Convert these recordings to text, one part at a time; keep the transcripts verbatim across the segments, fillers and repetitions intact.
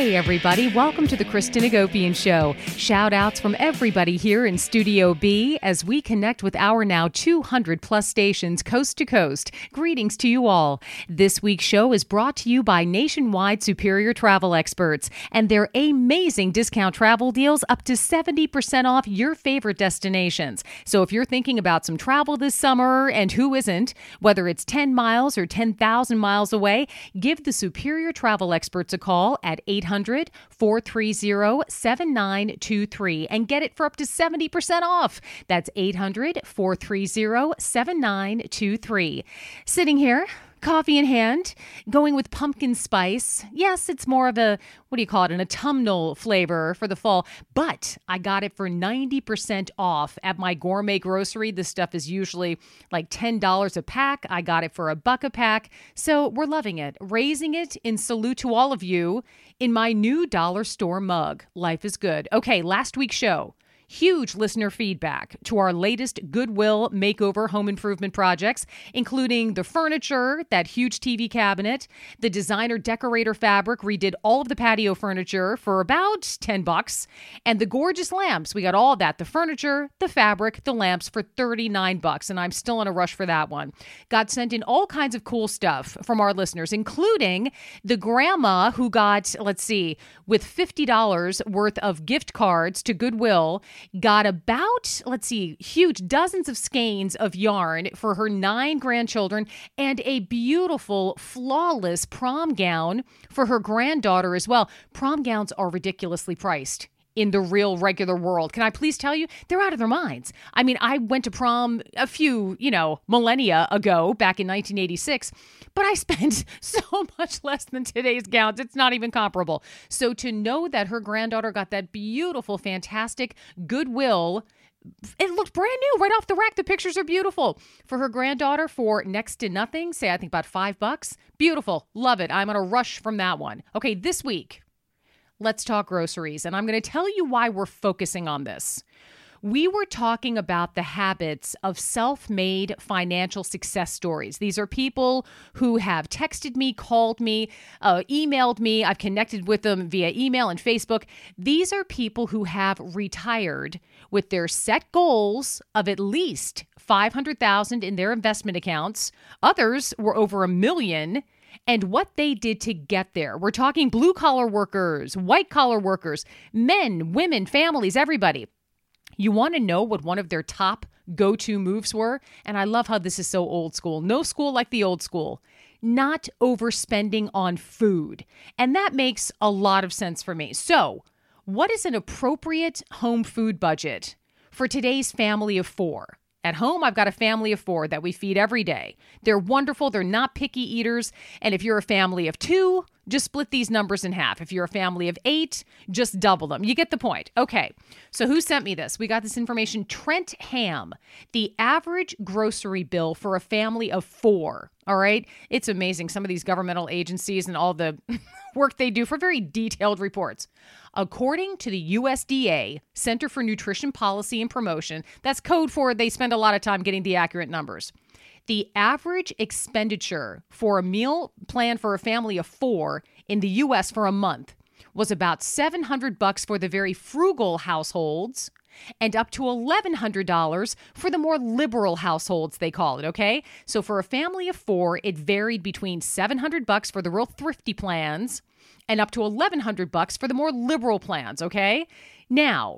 Hey everybody, welcome to the Kristen Agopian Show. Shout outs from everybody here in Studio B as we connect with our now two hundred plus stations coast to coast. Greetings to you all. This week's show is brought to you by Nationwide Superior Travel Experts and their amazing discount travel deals up to seventy percent off your favorite destinations. So if you're thinking about some travel this summer, and who isn't, whether it's ten miles or ten thousand miles away, give the Superior Travel Experts a call at eight hundred, four three zero, seven nine two three and get it for up to seventy percent off. That's eight hundred, four three zero, seven nine two three. Sitting here, coffee in hand, going with pumpkin spice. Yes, it's more of a, what do you call it, an autumnal flavor for the fall, but I got it for ninety percent off at my gourmet grocery. This stuff is usually like ten dollars a pack. I got it for a buck a pack. So we're loving it. Raising it in salute to all of you in my new dollar store mug. Life is good. Okay, last week's show. Huge listener feedback to our latest Goodwill makeover home improvement projects, including the furniture, that huge T V cabinet, the designer decorator fabric, redid all of the patio furniture for about ten bucks, and the gorgeous lamps. We got all of that, the furniture, the fabric, the lamps for thirty-nine bucks, and I'm still in a rush for that one. Got sent in all kinds of cool stuff from our listeners, including the grandma who got, let's see, with fifty dollars worth of gift cards to Goodwill, got about, let's see, huge dozens of skeins of yarn for her nine grandchildren and a beautiful, flawless prom gown for her granddaughter as well. Prom gowns are ridiculously priced in the real regular world. Can I please tell you? They're out of their minds. I mean, I went to prom a few, you know, millennia ago, back in nineteen eighty-six, but I spent so much less than today's gowns. It's not even comparable. So to know that her granddaughter got that beautiful, fantastic Goodwill, it looked brand new right off the rack. The pictures are beautiful. For her granddaughter for next to nothing, say I think about five bucks. Beautiful. Love it. I'm on a rush from that one. Okay, this week, let's talk groceries. And I'm going to tell you why we're focusing on this. We were talking about the habits of self-made financial success stories. These are people who have texted me, called me, uh, emailed me. I've connected with them via email and Facebook. These are people who have retired with their set goals of at least five hundred thousand dollars in their investment accounts. Others were over a million. And what they did to get there. We're talking blue-collar workers, white-collar workers, men, women, families, everybody. You want to know what one of their top go-to moves were? And I love how this is so old school. No school like the old school. Not overspending on food. And that makes a lot of sense for me. So, what is an appropriate home food budget for today's family of four? At home, I've got a family of four that we feed every day. They're wonderful. They're not picky eaters. And if you're a family of two, just split these numbers in half. If you're a family of eight, just double them. You get the point. Okay, so who sent me this? We got this information. Trent Ham, the average grocery bill for a family of four. All right, it's amazing. Some of these governmental agencies and all the work they do for very detailed reports. According to the U S D A, Center for Nutrition Policy and Promotion, that's code for they spend a lot of time getting the accurate numbers. The average expenditure for a meal plan for a family of four in the U S for a month was about seven hundred bucks for the very frugal households and up to eleven hundred dollars for the more liberal households, they call it, okay? So for a family of four, it varied between seven hundred bucks for the real thrifty plans and up to eleven hundred bucks for the more liberal plans, okay? Now,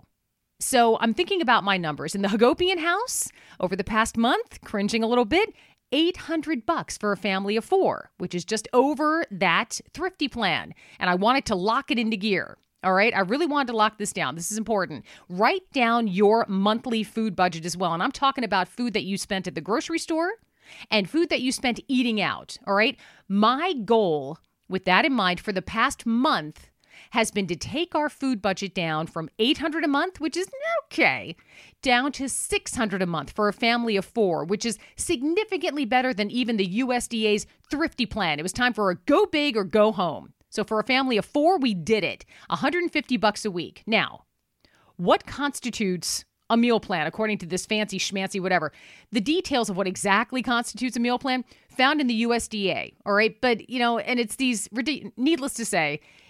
so I'm thinking about my numbers. In the Hagopian house, over the past month, cringing a little bit, eight hundred bucks for a family of four, which is just over that thrifty plan. And I wanted to lock it into gear. All right. I really wanted to lock this down. This is important. Write down your monthly food budget as well. And I'm talking about food that you spent at the grocery store and food that you spent eating out. All right. My goal with that in mind for the past month has been to take our food budget down from eight hundred dollars a month, which is okay, down to six hundred dollars a month for a family of four, which is significantly better than even the U S D A's thrifty plan. It was time for a go big or go home. So for a family of four, we did it. one hundred fifty bucks a week. Now, what constitutes a meal plan according to this fancy schmancy whatever? The details of what exactly constitutes a meal plan found in the U S D A, all right? But, you know, and it's these, needless to say,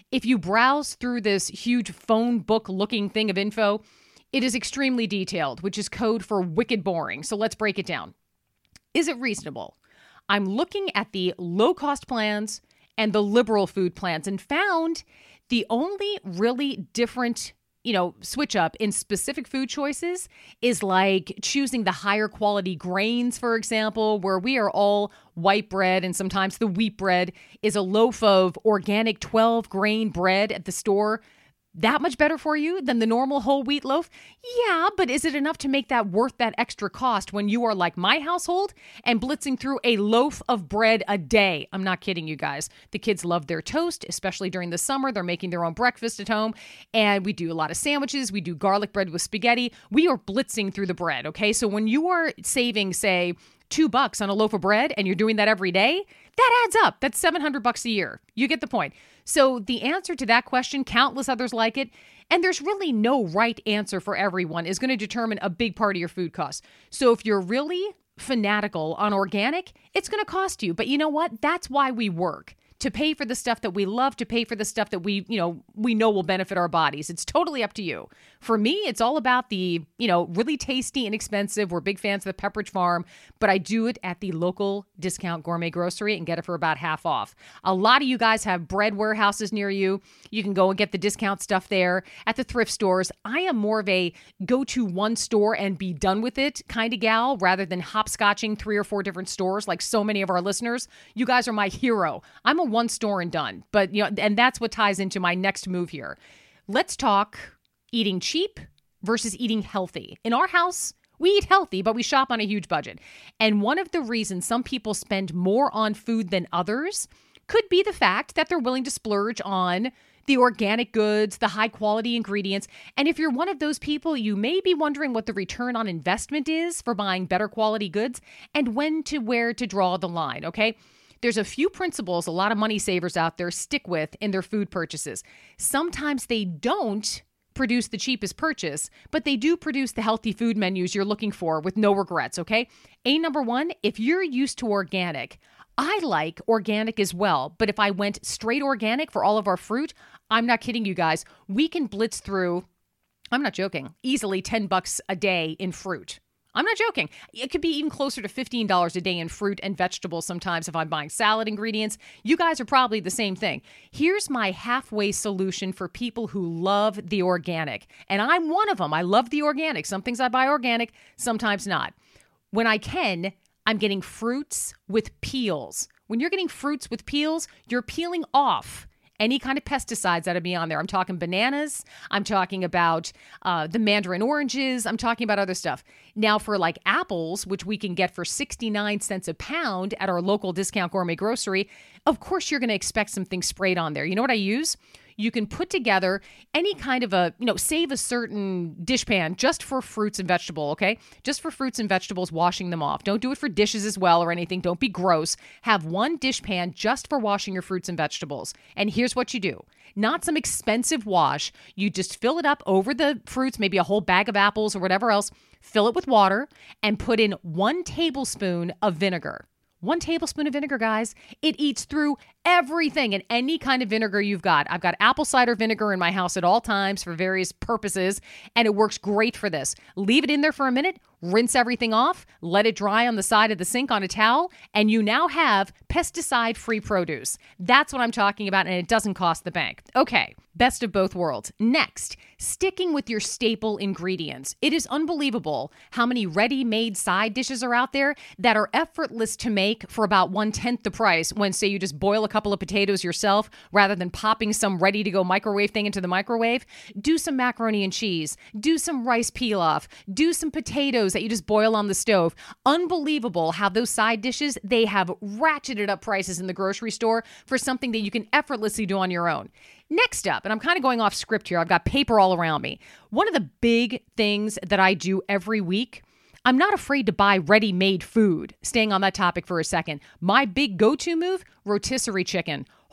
If you browse through this huge phone book looking thing of info, it is extremely detailed, which is code for wicked boring. So let's break it down. Is it reasonable? I'm looking at the low-cost plans and the liberal food plans and found the only really different, you know, switch up in specific food choices is like choosing the higher quality grains, for example, where we are all white bread and sometimes the wheat bread is a loaf of organic twelve grain bread at the store. That much better for you than the normal whole wheat loaf? Yeah, but is it enough to make that worth that extra cost when you are like my household and blitzing through a loaf of bread a day? I'm not kidding you guys. The kids love their toast, especially during the summer. They're making their own breakfast at home. And we do a lot of sandwiches. We do garlic bread with spaghetti. We are blitzing through the bread, okay? So when you are saving, say, two bucks on a loaf of bread and you're doing that every day, that adds up. That's seven hundred bucks a year. You get the point. So the answer to that question, countless others like it, and there's really no right answer for everyone, is going to determine a big part of your food costs. So if you're really fanatical on organic, it's going to cost you. But you know what? That's why we work. To pay for the stuff that we love, to pay for the stuff that we, you know, we know will benefit our bodies. It's totally up to you. For me, it's all about the, you know, really tasty, inexpensive. We're big fans of the Pepperidge Farm, but I do it at the local discount gourmet grocery and get it for about half off. A lot of you guys have bread warehouses near you. You can go and get the discount stuff there at the thrift stores. I am more of a go to one store and be done with it kind of gal rather than hopscotching three or four different stores like so many of our listeners. You guys are my hero. I'm a one store and done. But, you know, and that's what ties into my next move here. Let's talk eating cheap versus eating healthy. In our house, we eat healthy, but we shop on a huge budget. And one of the reasons some people spend more on food than others could be the fact that they're willing to splurge on the organic goods, the high quality ingredients. And if you're one of those people, you may be wondering what the return on investment is for buying better quality goods and when to where to draw the line, okay? There's a few principles a lot of money savers out there stick with in their food purchases. Sometimes they don't produce the cheapest purchase, but they do produce the healthy food menus you're looking for with no regrets, okay? A number one, if you're used to organic, I like organic as well, but if I went straight organic for all of our fruit, I'm not kidding you guys, we can blitz through, I'm not joking, easily ten bucks a day in fruit. I'm not joking. It could be even closer to fifteen dollars a day in fruit and vegetables sometimes if I'm buying salad ingredients. You guys are probably the same thing. Here's my halfway solution for people who love the organic. And I'm one of them. I love the organic. Some things I buy organic, sometimes not. When I can, I'm getting fruits with peels. When you're getting fruits with peels, you're peeling off any kind of pesticides that'll be on there. I'm talking bananas. I'm talking about uh, the mandarin oranges. I'm talking about other stuff. Now for like apples, which we can get for sixty-nine cents a pound at our local discount gourmet grocery, of course you're going to expect something sprayed on there. You know what I use? You can put together any kind of a, you know, save a certain dishpan just for fruits and vegetable, okay? Just for fruits and vegetables, washing them off. Don't do it for dishes as well or anything. Don't be gross. Have one dishpan just for washing your fruits and vegetables. And here's what you do. Not some expensive wash. You just fill it up over the fruits, maybe a whole bag of apples or whatever else. Fill it with water and put in one tablespoon of vinegar. One tablespoon of vinegar, guys. It eats through everything and any kind of vinegar you've got. I've got apple cider vinegar in my house at all times for various purposes, and it works great for this. Leave it in there for a minute, rinse everything off, let it dry on the side of the sink on a towel, and you now have pesticide-free produce. That's what I'm talking about, and it doesn't cost the bank. Okay, best of both worlds. Next, sticking with your staple ingredients. It is unbelievable how many ready-made side dishes are out there that are effortless to make for about one-tenth the price when, say, you just boil a couple of potatoes yourself rather than popping some ready-to-go microwave thing into the microwave. Do some macaroni and cheese. Do some rice pilaf. Do some potatoes that you just boil on the stove. Unbelievable how those side dishes, they have ratcheted up prices in the grocery store for something that you can effortlessly do on your own. Next up, and I'm kind of going off script here, I've got paper all around me. One of the big things that I do every week, I'm not afraid to buy ready-made food. Staying on that topic for a second. My big go-to move, rotisserie chicken.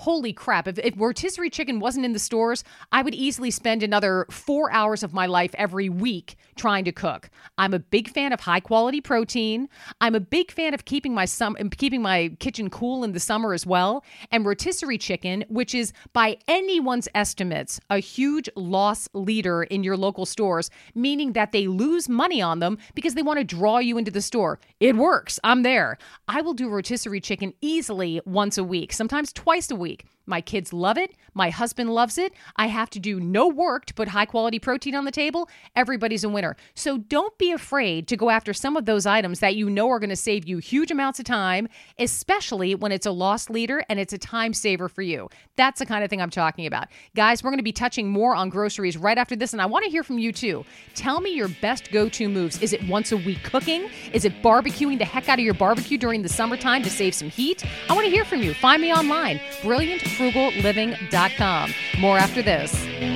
holy crap, if, if rotisserie chicken wasn't in the stores, I would easily spend another four hours of my life every week trying to cook. I'm a big fan of high quality protein. I'm a big fan of keeping my sum- keeping my kitchen cool in the summer as well. And rotisserie chicken, which is by anyone's estimates, a huge loss leader in your local stores, meaning that they lose money on them because they want to draw you into the store. It works. I'm there. I will do rotisserie chicken easily once a week, sometimes twice a week. My kids love it. My husband loves it. I have to do no work to put high quality protein on the table. Everybody's a winner. So don't be afraid to go after some of those items that you know are going to save you huge amounts of time, especially when it's a loss leader and it's a time saver for you. That's the kind of thing I'm talking about. Guys, we're going to be touching more on groceries right after this, and I want to hear from you too. Tell me your best go-to moves. Is it once a week cooking? Is it barbecuing the heck out of your barbecue during the summertime to save some heat? I want to hear from you. Find me online. Brilliant frugal living dot com. More after this.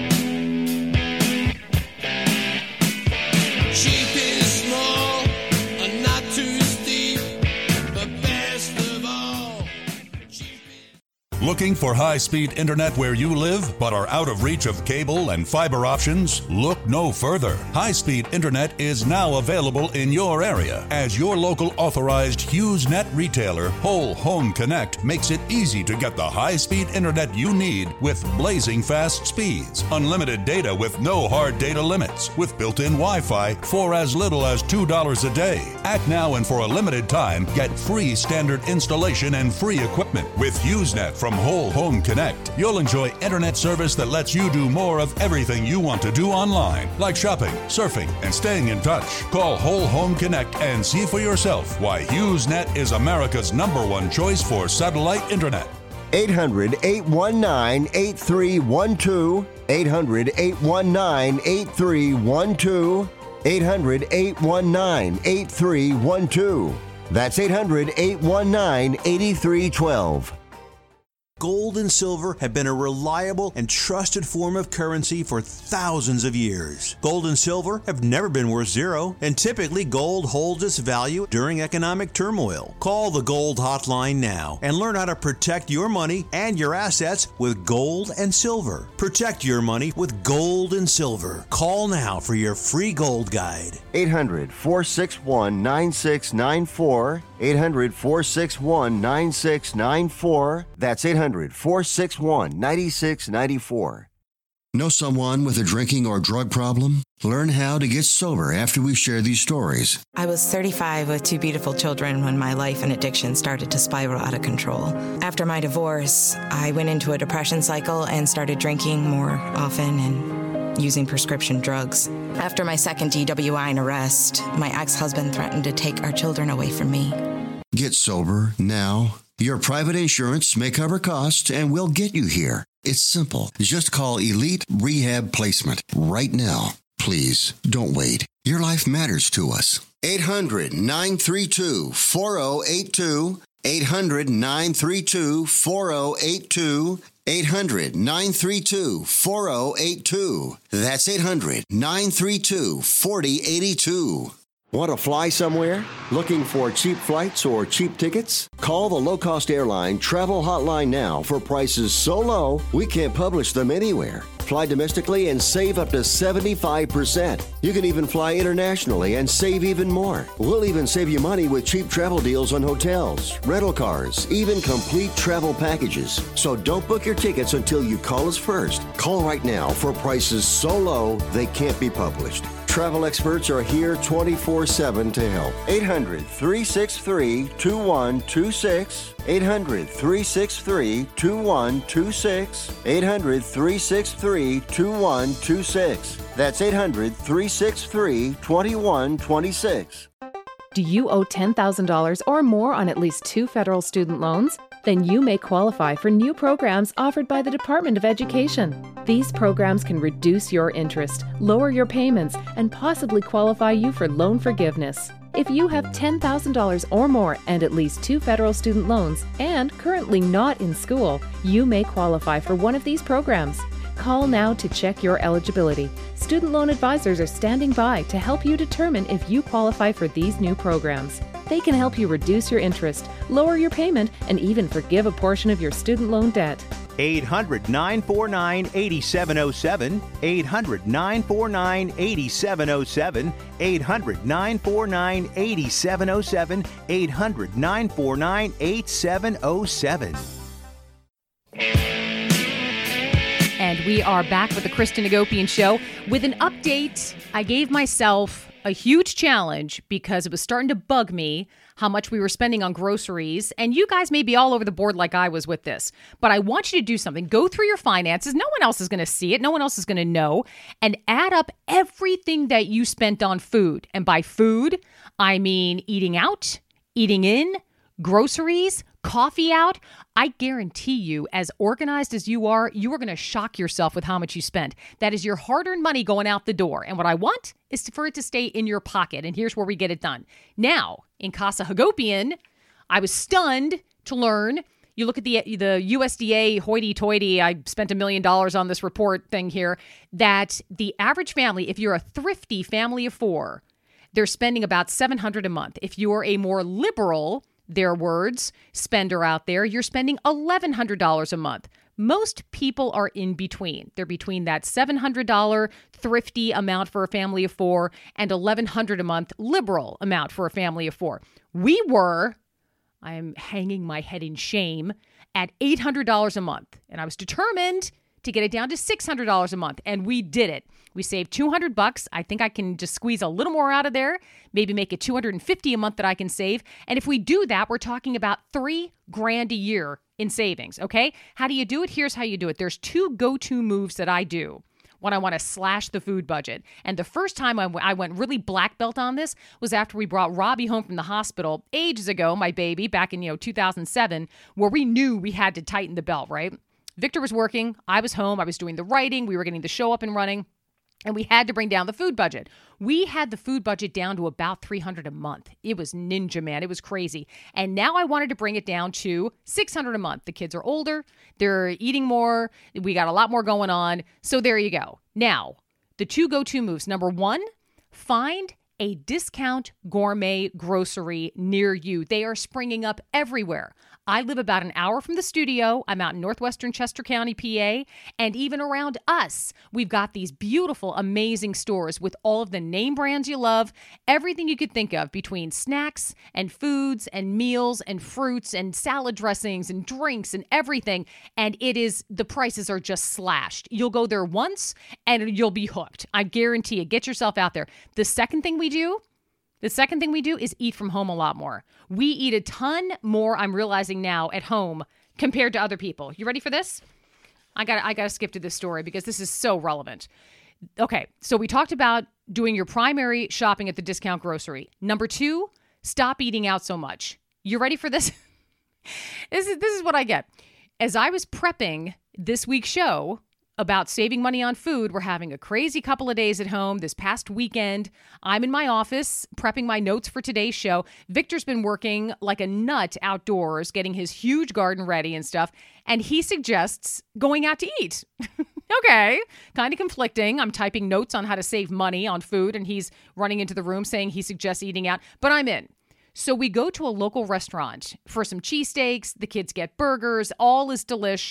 Cheap is small, and not too steep, but best of all, cheap is... Looking for high-speed internet where you live, but are out of reach of cable and fiber options? Look no further. High-speed internet is now available in your area, as your local authorized HughesNet retailer, Whole Home Connect, makes it easy to get the high-speed internet you need with blazing fast speeds, unlimited data with no hard data limits, with built-in Wi-Fi for as little as two dollars a day. Act now, and for a limited time, get free standard installation and free equipment with HughesNet from Whole Home Connect. You'll enjoy internet service that lets you do more of everything you want to do online, like shopping, surfing, and staying in touch. Call Whole Home Connect and see for yourself why HughesNet is America's number one choice for satellite internet. eight hundred, eight one nine, eight three one two. eight hundred, eight one nine, eight three one two. eight hundred, eight one nine, eight three one two. That's eight hundred, eight one nine, eight three one two. Gold and silver have been a reliable and trusted form of currency for thousands of years. Gold and silver have never been worth zero, and typically gold holds its value during economic turmoil. Call the Gold Hotline now and learn how to protect your money and your assets with gold and silver. Protect your money with gold and silver. Call now for your free gold guide. eight hundred, four six one, nine six nine four. eight hundred, four six one, nine six nine four. That's eight hundred, four six one, nine six nine four. Know someone with a drinking or drug problem? Learn how to get sober after we share these stories. I was thirty-five with two beautiful children when my life and addiction started to spiral out of control. After my divorce, I went into a depression cycle and started drinking more often and using prescription drugs. After my second D W I and arrest, my ex-husband threatened to take our children away from me. Get sober now. Your private insurance may cover costs and we'll get you here. It's simple. Just call Elite Rehab Placement right now. Please, don't wait. Your life matters to us. eight hundred, nine three two, four oh eight two. eight hundred, nine three two, four oh eight two. eight hundred, nine three two, four oh eight two. That's eight hundred, nine three two, four oh eight two. Want to fly somewhere? Looking for cheap flights or cheap tickets? Call the low-cost airline travel hotline now for prices so low we can't publish them anywhere. Fly domestically and save up to seventy-five percent. You can even fly internationally and save even more. We'll even save you money with cheap travel deals on hotels, rental cars, even complete travel packages. So don't book your tickets until you call us first. Call right now for prices so low they can't be published. Travel experts are here twenty-four seven to help. eight hundred, three six three, two one two six. eight hundred, three six three, two one two six. eight hundred, three six three, two one two six. That's eight hundred, three six three, two one two six. Do you owe ten thousand dollars or more on at least two federal student loans? Then you may qualify for new programs offered by the Department of Education. These programs can reduce your interest, lower your payments, and possibly qualify you for loan forgiveness. If you have ten thousand dollars or more and at least two federal student loans and currently not in school, you may qualify for one of these programs. Call now to check your eligibility. Student loan advisors are standing by to help you determine if you qualify for these new programs. They can help you reduce your interest, lower your payment, and even forgive a portion of your student loan debt. eight hundred, nine four nine, eight seven zero seven. eight hundred, nine four nine, eight seven zero seven. eight hundred, nine four nine, eight seven zero seven. eight hundred, nine four nine, eight seven zero seven. And we are back with the Kristen Hagopian Show with an update. I gave myself a huge challenge because it was starting to bug me how much we were spending on groceries. And you guys may be all over the board like I was with this. But I want you to do something. Go through your finances. No one else is going to see it. No one else is going to know. And add up everything that you spent on food. And by food, I mean eating out, eating in, groceries, coffee out. I guarantee you, as organized as you are, you are going to shock yourself with how much you spent. That is your hard-earned money going out the door. And what I want is to, for it to stay in your pocket. And here's where we get it done. Now, in Casa Hagopian, I was stunned to learn. You look at the the U S D A hoity-toity, I spent a million dollars on this report thing here, that the average family, if you're a thrifty family of four, they're spending about seven hundred dollars a month. If you're a more liberal, their words, spender out there, you're spending eleven hundred dollars a month. Most people are in between. They're between that seven hundred dollars thrifty amount for a family of four and eleven hundred dollars a month liberal amount for a family of four. We were, I'm hanging my head in shame, at eight hundred dollars a month. And I was determined to get it down to six hundred dollars a month. And we did it. We saved two hundred bucks. I think I can just squeeze a little more out of there, maybe make it two hundred fifty a month that I can save. And if we do that, we're talking about three grand a year in savings. Okay. How do you do it? Here's how you do it. There's two go-to moves that I do when I want to slash the food budget. And the first time I, w- I went really black belt on this was after we brought Robbie home from the hospital ages ago, my baby, back in, you know, two thousand seven, where we knew we had to tighten the belt, right? Victor was working. I was home. I was doing the writing. We were getting the show up and running. And we had to bring down the food budget. We had the food budget down to about three hundred dollars a month. It was ninja, man. It was crazy. And now I wanted to bring it down to six hundred dollars a month. The kids are older. They're eating more. We got a lot more going on. So there you go. Now, the two go-to moves. Number one, find a discount gourmet grocery near you. They are springing up everywhere. I live about an hour from the studio. I'm out in northwestern Chester County, P A, and even around us, we've got these beautiful, amazing stores with all of the name brands you love, everything you could think of between snacks and foods and meals and fruits and salad dressings and drinks and everything. And it is, the prices are just slashed. You'll go there once and you'll be hooked. I guarantee you. Get yourself out there. The second thing we do, The second thing we do is eat from home a lot more. We eat a ton more, I'm realizing now, at home compared to other people. You ready for this? I got I got to skip to this story because this is so relevant. Okay, so we talked about doing your primary shopping at the discount grocery. Number two, stop eating out so much. You ready for this? this is this is what I get. As I was prepping this week's show about saving money on food, we're having a crazy couple of days at home. This past weekend, I'm in my office prepping my notes for today's show. Victor's been working like a nut outdoors, getting his huge garden ready and stuff, and he suggests going out to eat. Okay, kind of conflicting. I'm typing notes on how to save money on food, and he's running into the room saying he suggests eating out, but I'm in. So we go to a local restaurant for some cheesesteaks. The kids get burgers. All is delish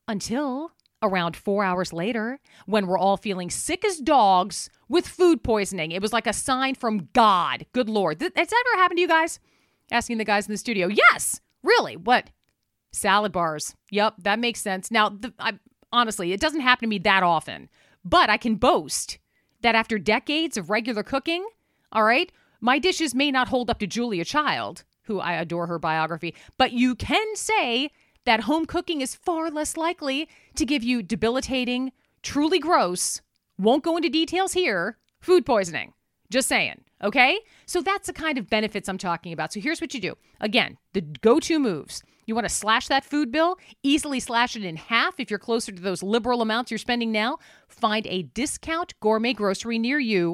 until around four hours later, when we're all feeling sick as dogs with food poisoning. It was like a sign from God. Good Lord. Th- has that ever happened to you guys? Asking the guys in the studio. Yes. Really? What? Salad bars. Yep, that makes sense. Now, the, I, honestly, it doesn't happen to me that often. But I can boast that after decades of regular cooking, all right, my dishes may not hold up to Julia Child, who I adore her biography, but you can say that home cooking is far less likely to give you debilitating, truly gross, won't go into details here, food poisoning. Just saying, okay? So that's the kind of benefits I'm talking about. So here's what you do. Again, the go-to moves. You want to slash that food bill, easily slash it in half if you're closer to those liberal amounts you're spending now. Find a discount gourmet grocery near you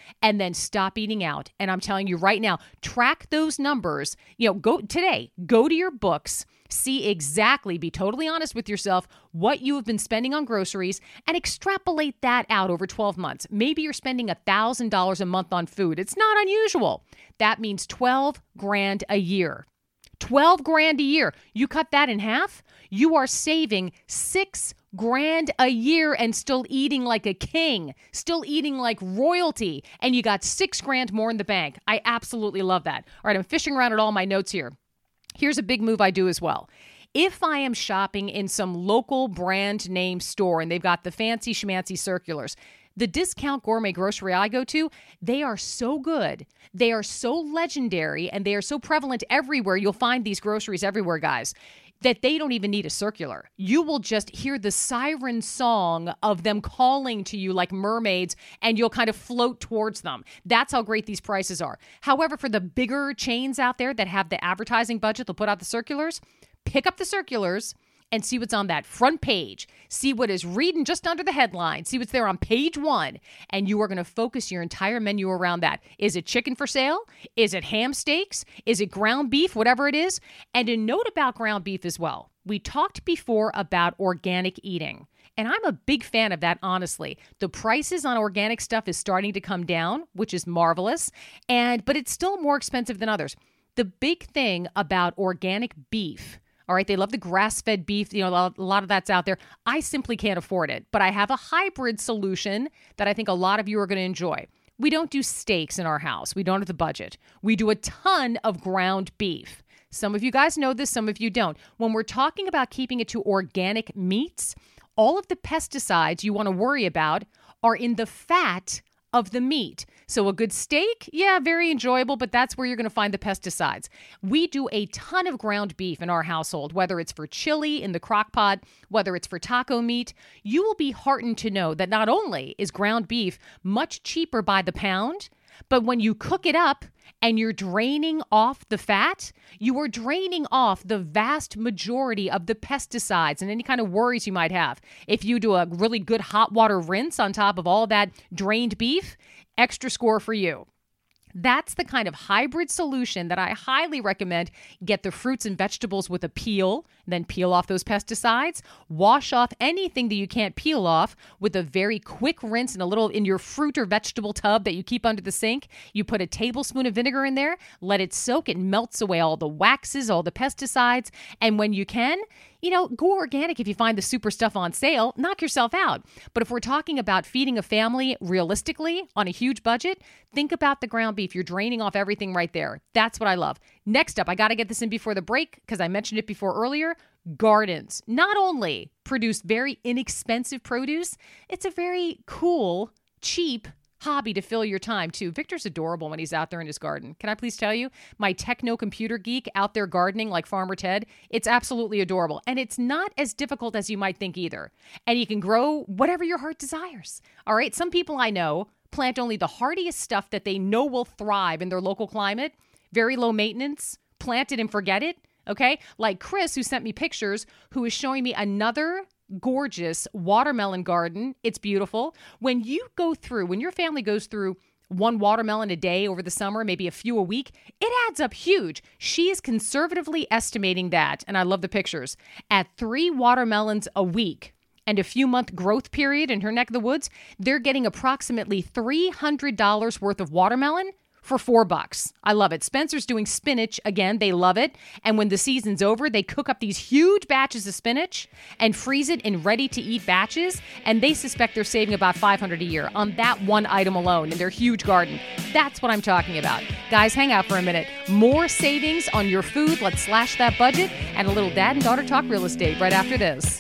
and then stop eating out. And I'm telling you right now, track those numbers. You know, go today, go to your books, see exactly, be totally honest with yourself, what you have been spending on groceries and extrapolate that out over twelve months. Maybe you're spending one thousand dollars a month on food. It's not unusual. That means twelve grand a year. twelve grand a year. You cut that in half, you are saving six grand a year and still eating like a king, still eating like royalty, and you got six grand more in the bank. I absolutely love that. All right, I'm fishing around at all my notes here. Here's a big move I do as well. If I am shopping in some local brand name store and they've got the fancy schmancy circulars, the discount gourmet grocery I go to, they are so good. They are so legendary and they are so prevalent everywhere. You'll find these groceries everywhere, guys, that they don't even need a circular. You will just hear the siren song of them calling to you like mermaids, and you'll kind of float towards them. That's how great these prices are. However, for the bigger chains out there that have the advertising budget, they'll put out the circulars, pick up the circulars and see what's on that front page. See what is reading just under the headline. See what's there on page one. And you are going to focus your entire menu around that. Is it chicken for sale? Is it ham steaks? Is it ground beef? Whatever it is. And a note about ground beef as well. We talked before about organic eating. And I'm a big fan of that, honestly. The prices on organic stuff is starting to come down, which is marvelous. And but it's still more expensive than others. The big thing about organic beef, all right, they love the grass-fed beef. You know, a lot of that's out there. I simply can't afford it, but I have a hybrid solution that I think a lot of you are going to enjoy. We don't do steaks in our house. We don't have the budget. We do a ton of ground beef. Some of you guys know this, some of you don't. When we're talking about keeping it to organic meats, all of the pesticides you want to worry about are in the fat of the meat. So a good steak, yeah, very enjoyable, but that's where you're going to find the pesticides. We do a ton of ground beef in our household, whether it's for chili in the crock pot, whether it's for taco meat. You will be heartened to know that not only is ground beef much cheaper by the pound, but when you cook it up and you're draining off the fat, you are draining off the vast majority of the pesticides and any kind of worries you might have. If you do a really good hot water rinse on top of all that drained beef, extra score for you. That's the kind of hybrid solution that I highly recommend. Get the fruits and vegetables with a peel, then peel off those pesticides. Wash off anything that you can't peel off with a very quick rinse in a little in your fruit or vegetable tub that you keep under the sink. You put a tablespoon of vinegar in there, let it soak. It melts away all the waxes, all the pesticides. And when you can, you know, go organic if you find the super stuff on sale. Knock yourself out. But if we're talking about feeding a family realistically on a huge budget, think about the ground beef. You're draining off everything right there. That's what I love. Next up, I got to get this in before the break because I mentioned it before earlier. Gardens not only produce very inexpensive produce, it's a very cool, cheap hobby to fill your time too. Victor's adorable when he's out there in his garden. Can I please tell you, my techno computer geek out there gardening like Farmer Ted, it's absolutely adorable. And it's not as difficult as you might think either. And you can grow whatever your heart desires. All right. Some people I know plant only the hardiest stuff that they know will thrive in their local climate. Very low maintenance, plant it and forget it. Okay. Like Chris, who sent me pictures, who is showing me another gorgeous watermelon garden. It's beautiful. When you go through, when your family goes through one watermelon a day over the summer, maybe a few a week, it adds up huge. She is conservatively estimating that, and I love the pictures, at three watermelons a week and a few month growth period in her neck of the woods, they're getting approximately three hundred dollars worth of watermelon for four bucks. I love it. Spencer's doing spinach again. They love it. And when the season's over, they cook up these huge batches of spinach and freeze it in ready-to-eat batches. And they suspect they're saving about five hundred dollars a year on that one item alone in their huge garden. That's what I'm talking about. Guys, hang out for a minute. More savings on your food. Let's slash that budget. And a little dad and daughter talk real estate right after this.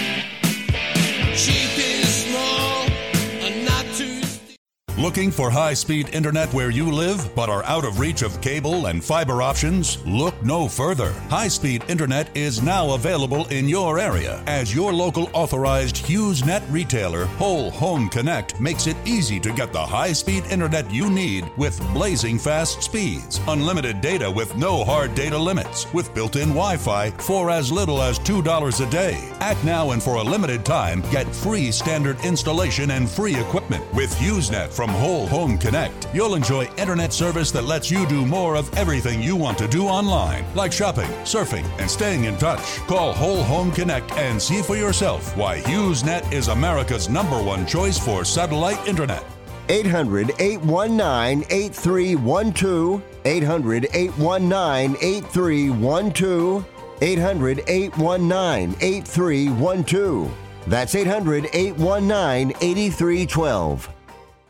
Cheap is small, and not too steep. Looking for high-speed internet where you live but are out of reach of cable and fiber options? Look no further. High-speed internet is now available in your area as your local authorized HughesNet retailer, Whole Home Connect, makes it easy to get the high-speed internet you need with blazing fast speeds, unlimited data with no hard data limits, with built-in Wi-Fi for as little as two dollars a day. Act now and for a limited time, get free standard installation and free equipment with HughesNet from From Whole Home Connect, you'll enjoy internet service that lets you do more of everything you want to do online, like shopping, surfing, and staying in touch. Call Whole Home Connect and see for yourself why HughesNet is America's number one choice for satellite internet. eight hundred, eight one nine, eight three one two. eight hundred, eight one nine, eight three one two. eight hundred, eight one nine, eight three one two. That's eight hundred, eight one nine, eight three one two.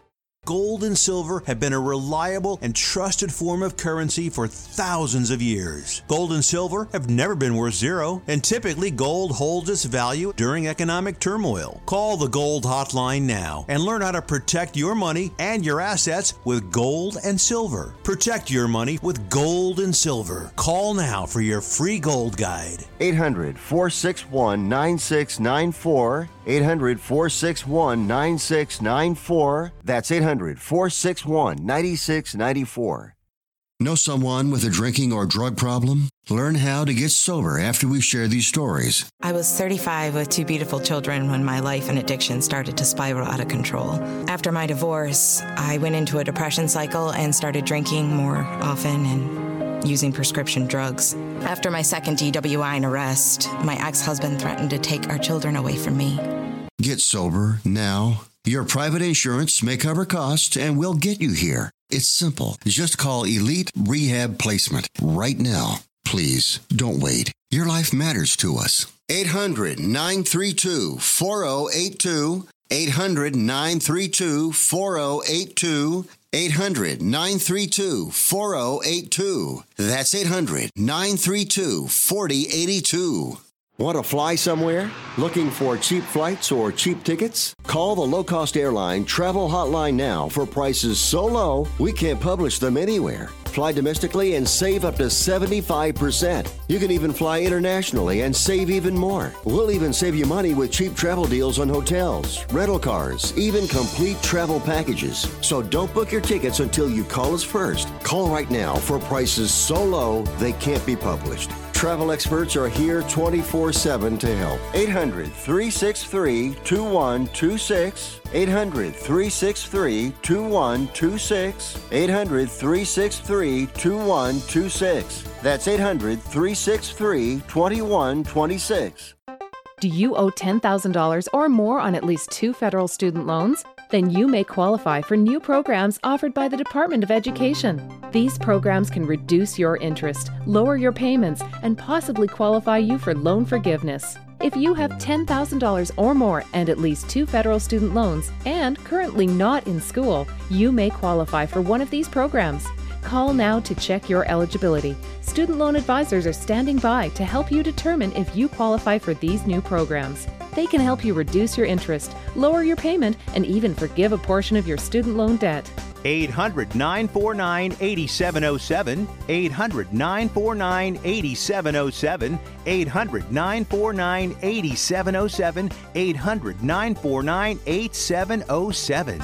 Gold and silver have been a reliable and trusted form of currency for thousands of years. Gold and silver have never been worth zero, and typically gold holds its value during economic turmoil. Call the Gold Hotline now and learn how to protect your money and your assets with gold and silver. Protect your money with gold and silver. Call now for your free gold guide. eight hundred, four six one, nine six nine four. eight hundred, four six one, nine six nine four. That's eight hundred, four six one, nine six nine four. Know someone with a drinking or drug problem? Learn how to get sober after we share these stories. I was thirty-five with two beautiful children when my life and addiction started to spiral out of control. After my divorce, I went into a depression cycle and started drinking more often and using prescription drugs. After my second D W I and arrest, my ex-husband threatened to take our children away from me. Get sober now. Your private insurance may cover costs and we'll get you here. It's simple. Just call Elite Rehab Placement right now. Please don't wait. Your life matters to us. eight hundred, nine three two, four oh eight two. eight hundred, nine three two, four oh eight two. eight hundred, nine three two, four oh eight two. That's eight hundred, nine three two, four oh eight two. Want to fly somewhere? Looking for cheap flights or cheap tickets? Call the low-cost airline travel hotline now for prices so low we can't publish them anywhere. Fly domestically and save up to seventy-five percent. You can even fly internationally and save even more. We'll even save you money with cheap travel deals on hotels, rental cars, even complete travel packages. So don't book your tickets until you call us first. Call right now for prices so low they can't be published. Travel experts are here twenty-four seven to help. eight hundred, three six three, two one two six. eight hundred, three six three, two one two six. eight hundred, three six three, two one two six. That's eight hundred, three six three, two one two six. Do you owe ten thousand dollars or more on at least two federal student loans? Then you may qualify for new programs offered by the Department of Education. These programs can reduce your interest, lower your payments, and possibly qualify you for loan forgiveness. If you have ten thousand dollars or more and at least two federal student loans and currently not in school, you may qualify for one of these programs. Call now to check your eligibility. Student loan advisors are standing by to help you determine if you qualify for these new programs. They can help you reduce your interest, lower your payment, and even forgive a portion of your student loan debt. eight hundred, nine four nine, eight seven oh seven. eight hundred, nine four nine, eight seven oh seven. eight hundred, nine four nine, eight seven oh seven. eight hundred, nine four nine, eight seven oh seven.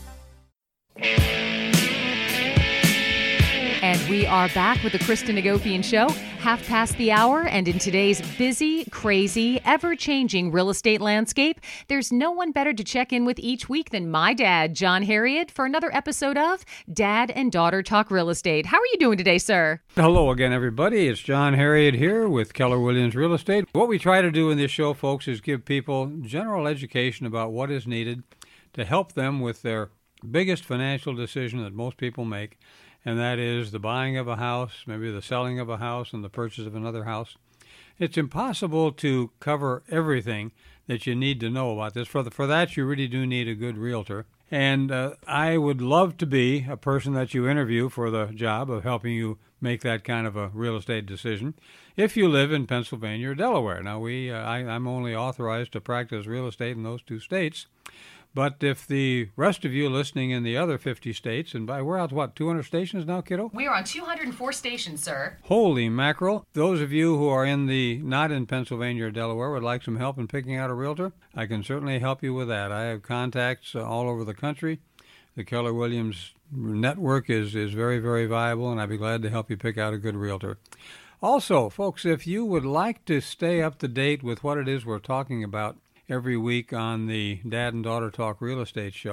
And we are back with the Kristen Hagopian Show, half past the hour, and in today's busy, crazy, ever-changing real estate landscape, there's no one better to check in with each week than my dad, John Harriet, for another episode of Dad and Daughter Talk Real Estate. How are you doing today, sir? Hello again, everybody. It's John Harriet here with Keller Williams Real Estate. What we try to do in this show, folks, is give people general education about what is needed to help them with their biggest financial decision that most people make, and that is the buying of a house, maybe the selling of a house and the purchase of another house. It's impossible to cover everything that you need to know about this. For the, for that, you really do need a good realtor. And uh, I would love to be a person that you interview for the job of helping you make that kind of a real estate decision if you live in Pennsylvania or Delaware. Now, we uh, I, I'm only authorized to practice real estate in those two states. But if the rest of you listening in the other fifty states, and by we're out, what, two hundred stations now, kiddo? We are on two hundred four stations, sir. Holy mackerel. Those of you who are in the, not in Pennsylvania or Delaware, would like some help in picking out a realtor, I can certainly help you with that. I have contacts uh, all over the country. The Keller Williams network is, is very, very viable, and I'd be glad to help you pick out a good realtor. Also, folks, if you would like to stay up to date with what it is we're talking about every week on the Dad and Daughter Talk Real Estate Show,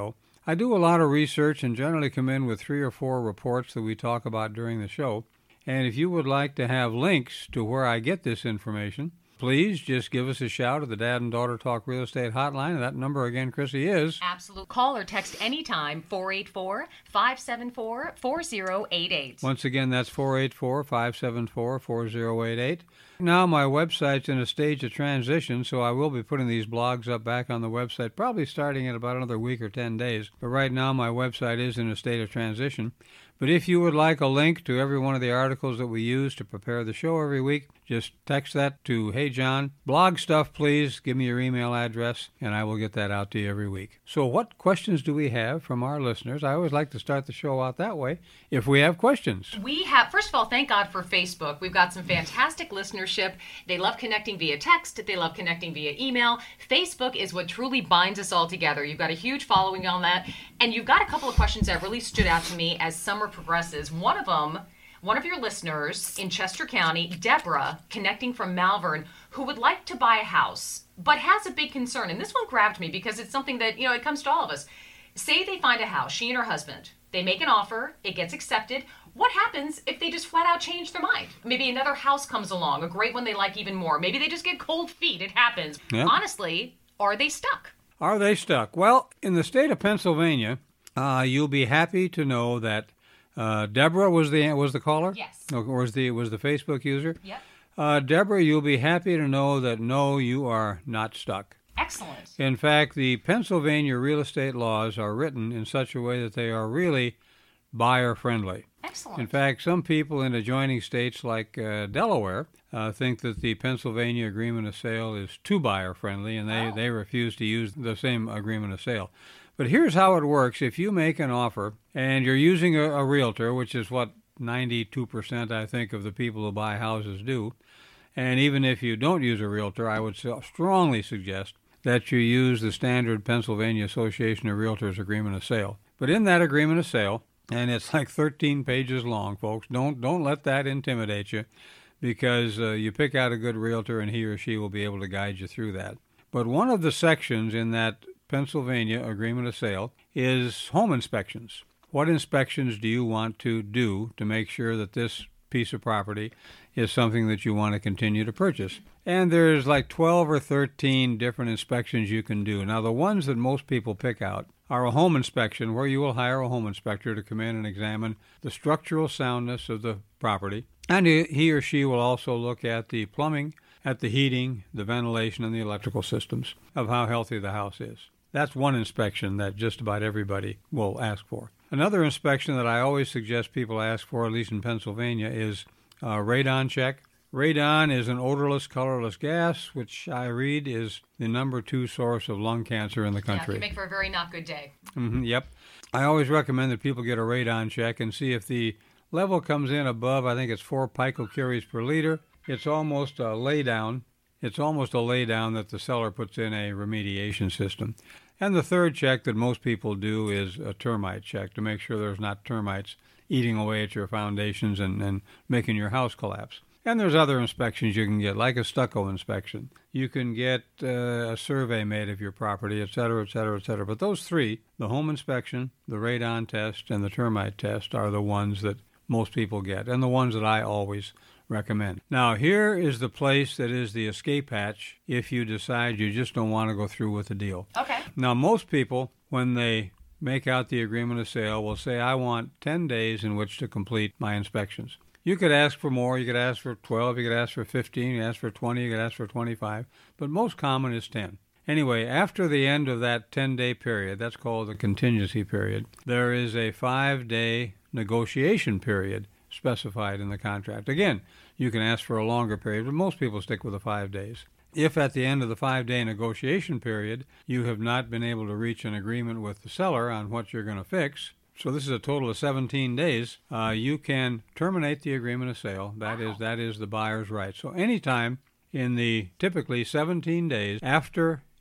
I do a lot of research and generally come in with three or four reports that we talk about during the show. And if you would like to have links to where I get this information, please just give us a shout at the Dad and Daughter Talk Real Estate Hotline. That number again, Chrissy, is... Absolute. Call or text anytime, four eight four, five seven four, four zero eight eight. Once again, that's four eight four, five seven four, four zero eight eight. Now my website's in a stage of transition, so I will be putting these blogs up back on the website, probably starting in about another week or ten days. But right now my website is in a state of transition. But if you would like a link to every one of the articles that we use to prepare the show every week, just text that to, hey, John, blog stuff, please. Give me your email address, and I will get that out to you every week. So what questions do we have from our listeners? I always like to start the show out that way, if we have questions. We have, first of all, thank God for Facebook. We've got some fantastic listenership. They love connecting via text. They love connecting via email. Facebook is what truly binds us all together. You've got a huge following on that. And you've got a couple of questions that really stood out to me as summer progresses. One of them, one of your listeners in Chester County, Deborah, connecting from Malvern, who would like to buy a house, but has a big concern. And this one grabbed me because it's something that, you know, it comes to all of us. Say they find a house, she and her husband. They make an offer, it gets accepted. What happens if they just flat out change their mind? Maybe another house comes along, a great one they like even more. Maybe they just get cold feet. It happens. Yep. Honestly, are they stuck? Are they stuck? Well, in the state of Pennsylvania, uh, you'll be happy to know that uh, Deborah was the was the caller. Yes. Or was the was the Facebook user? Yep. Uh, Deborah, you'll be happy to know that no, you are not stuck. Excellent. In fact, the Pennsylvania real estate laws are written in such a way that they are really buyer-friendly. Excellent. In fact, some people in adjoining states like uh, Delaware uh, think that the Pennsylvania agreement of sale is too buyer-friendly, and they, Oh. they refuse to use the same agreement of sale. But here's how it works. If you make an offer and you're using a, a realtor, which is what ninety-two percent, I think, of the people who buy houses do, and even if you don't use a realtor, I would so- strongly suggest that you use the standard Pennsylvania Association of Realtors agreement of sale. But in that agreement of sale, and it's like thirteen pages long, folks, don't don't let that intimidate you, because uh, you pick out a good realtor and he or she will be able to guide you through that. But one of the sections in that Pennsylvania agreement of sale is home inspections. What inspections do you want to do to make sure that this piece of property is something that you want to continue to purchase? And there's like twelve or thirteen different inspections you can do. Now, the ones that most people pick out are a home inspection, where you will hire a home inspector to come in and examine the structural soundness of the property. And he he or she will also look at the plumbing, at the heating, the ventilation, and the electrical systems of how healthy the house is. That's one inspection that just about everybody will ask for. Another inspection that I always suggest people ask for, at least in Pennsylvania, is a radon check. Radon is an odorless, colorless gas, which I read is the number two source of lung cancer in the country. Yeah, it can make for a very not good day. Mm-hmm, yep. I always recommend that people get a radon check and see if the level comes in above, I think it's four picocuries per liter. It's almost a laydown. It's almost a laydown that the seller puts in a remediation system. And the third check that most people do is a termite check to make sure there's not termites eating away at your foundations and, and making your house collapse. And there's other inspections you can get, like a stucco inspection. You can get uh, a survey made of your property, et cetera, et cetera, et cetera. But those three, the home inspection, the radon test, and the termite test, are the ones that most people get, and the ones that I always recommend. Now, here is the place that is the escape hatch if you decide you just don't want to go through with the deal. Okay. Now, most people, when they make out the agreement of sale, will say, I want ten days in which to complete my inspections. You could ask for more. You could ask for twelve. You could ask for fifteen. You could ask for twenty. You could ask for twenty-five. But most common is ten. Anyway, after the end of that ten-day period, that's called the contingency period, there is a five-day negotiation period specified in the contract. Again, you can ask for a longer period, but most people stick with the five days. If at the end of the five-day negotiation period you have not been able to reach an agreement with the seller on what you're going to fix, so this is a total of seventeen days, uh, you can terminate the agreement of sale. That Wow. is that is the buyer's right. So anytime in the typically seventeen days after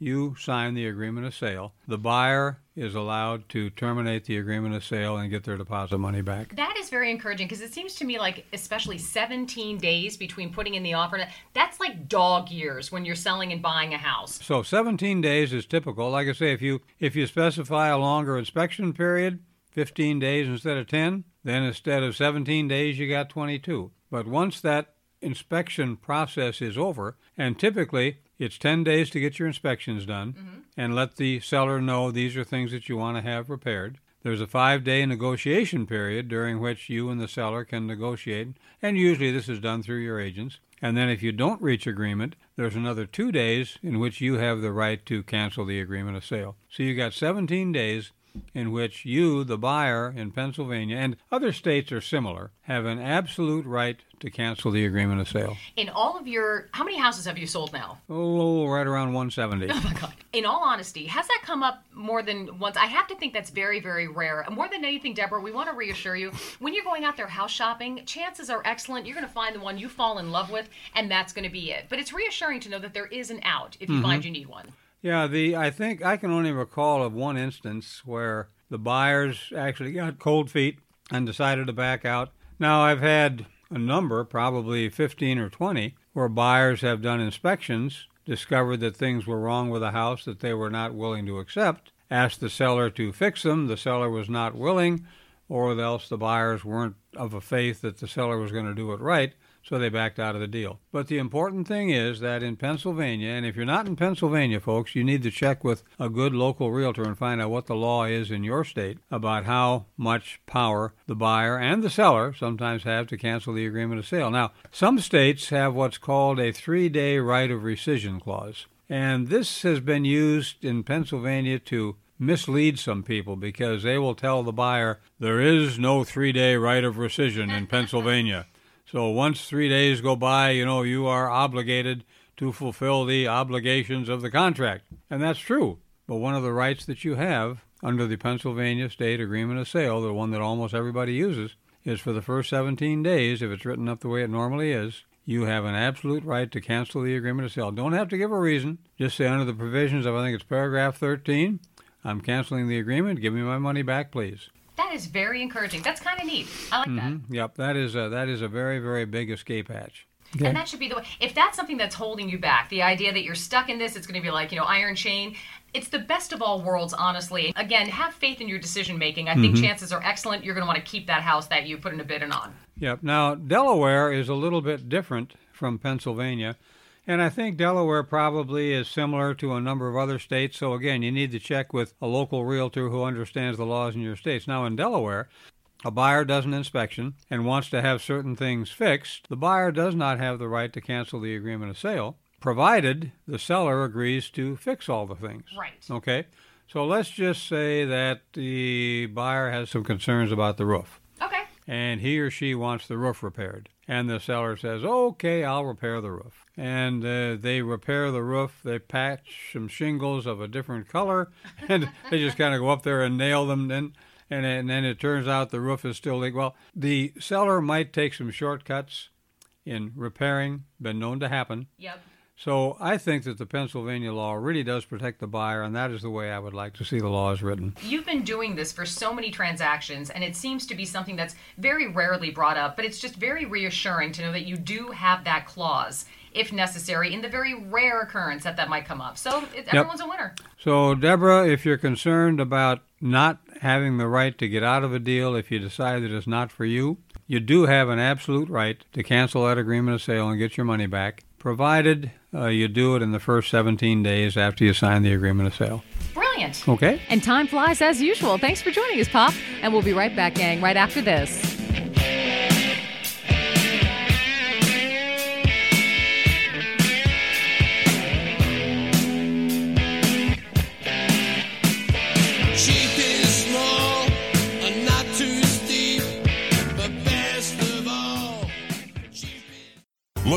you sign the agreement of sale, the buyer is allowed to terminate the agreement of sale and get their deposit money back. That is very encouraging, because it seems to me like especially seventeen days between putting in the offer, that's like dog years when you're selling and buying a house. So seventeen days is typical. Like I say, if you if you specify a longer inspection period, fifteen days instead of ten, then instead of seventeen days, you got twenty-two. But once that inspection process is over, and typically it's ten days to get your inspections done, mm-hmm. and let the seller know these are things that you want to have repaired. There's a five-day negotiation period during which you and the seller can negotiate, and usually this is done through your agents. And then if you don't reach agreement, there's another two days in which you have the right to cancel the agreement of sale. So you got seventeen days in which you, the buyer in Pennsylvania, and other states are similar, have an absolute right to cancel the agreement of sale. In all of your, how many houses have you sold now? Oh, right around one seventy. Oh my God. In all honesty, has that come up more than once? I have to think that's very, very rare. More than anything, Deborah, we want to reassure you, when you're going out there house shopping, chances are excellent you're going to find the one you fall in love with, and that's going to be it. But it's reassuring to know that there is an out if you mm-hmm. find you need one. Yeah, the I think I can only recall of one instance where the buyers actually got cold feet and decided to back out. Now, I've had a number, probably fifteen or twenty, where buyers have done inspections, discovered that things were wrong with the house that they were not willing to accept, asked the seller to fix them, the seller was not willing, or else the buyers weren't of a faith that the seller was going to do it right, so they backed out of the deal. But the important thing is that in Pennsylvania, and if you're not in Pennsylvania, folks, you need to check with a good local realtor and find out what the law is in your state about how much power the buyer and the seller sometimes have to cancel the agreement of sale. Now, some states have what's called a three-day right of rescission clause. And this has been used in Pennsylvania to mislead some people because they will tell the buyer, there is no three-day right of rescission in Pennsylvania. So once three days go by, you know, you are obligated to fulfill the obligations of the contract. And that's true. But one of the rights that you have under the Pennsylvania State Agreement of Sale, the one that almost everybody uses, is for the first seventeen days, if it's written up the way it normally is, you have an absolute right to cancel the agreement of sale. Don't have to give a reason. Just say under the provisions of, I think it's paragraph thirteen, I'm canceling the agreement. Give me my money back, please. That is very encouraging. That's kind of neat. I like mm-hmm. that. Yep, that is a, that is a very, very big escape hatch. Okay. And that should be the way. If that's something that's holding you back, the idea that you're stuck in this, it's going to be like, you know, iron chain. It's the best of all worlds, honestly. Again, have faith in your decision making. I think mm-hmm. chances are excellent you're going to want to keep that house that you put in a bid on. Yep. Now, Delaware is a little bit different from Pennsylvania. And I think Delaware probably is similar to a number of other states. So, again, you need to check with a local realtor who understands the laws in your states. Now, in Delaware, a buyer does an inspection and wants to have certain things fixed. The buyer does not have the right to cancel the agreement of sale, provided the seller agrees to fix all the things. Right. Okay? So let's just say that the buyer has some concerns about the roof. Okay. And he or she wants the roof repaired. And the seller says, okay, I'll repair the roof. And uh, they repair the roof. They patch some shingles of a different color. And they just kind of go up there and nail them. And, and, and then it turns out the roof is still leaking. Well, the seller might take some shortcuts in repairing. Been known to happen. Yep. So I think that the Pennsylvania law really does protect the buyer, and that is the way I would like to see the laws written. You've been doing this for so many transactions, and it seems to be something that's very rarely brought up, but it's just very reassuring to know that you do have that clause, if necessary, in the very rare occurrence that that might come up. So it, everyone's yep. a winner. So, Deborah, if you're concerned about not having the right to get out of a deal if you decide that it's not for you, you do have an absolute right to cancel that agreement of sale and get your money back, provided uh, you do it in the first seventeen days after you sign the agreement of sale. Brilliant. Okay. And time flies as usual. Thanks for joining us, Pop. And we'll be right back, gang, right after this.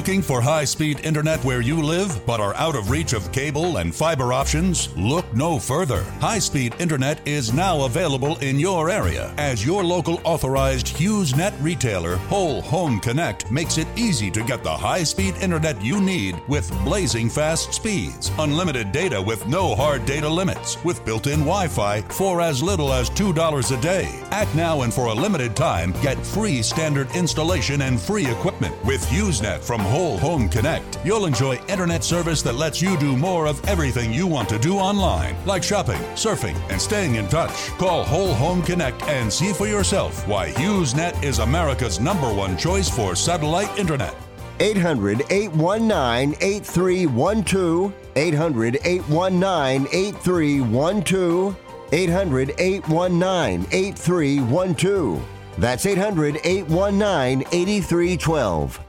Looking for high-speed internet where you live, but are out of reach of cable and fiber options? Look no further. High-speed internet is now available in your area, as your local authorized HughesNet retailer, Whole Home Connect, makes it easy to get the high-speed internet you need with blazing fast speeds, unlimited data with no hard data limits, with built-in Wi-Fi for as little as two dollars a day. Act now and for a limited time, get free standard installation and free equipment. With HughesNet from Whole Home Connect, you'll enjoy internet service that lets you do more of everything you want to do online, like shopping, surfing, and staying in touch. Call Whole Home Connect and see for yourself why HughesNet is America's number one choice for satellite internet. eight hundred, eight one nine, eight three one two. eight hundred, eight one nine, eight three one two. eight hundred, eight one nine, eight three one two. That's eight hundred, eight one nine, eight three one two.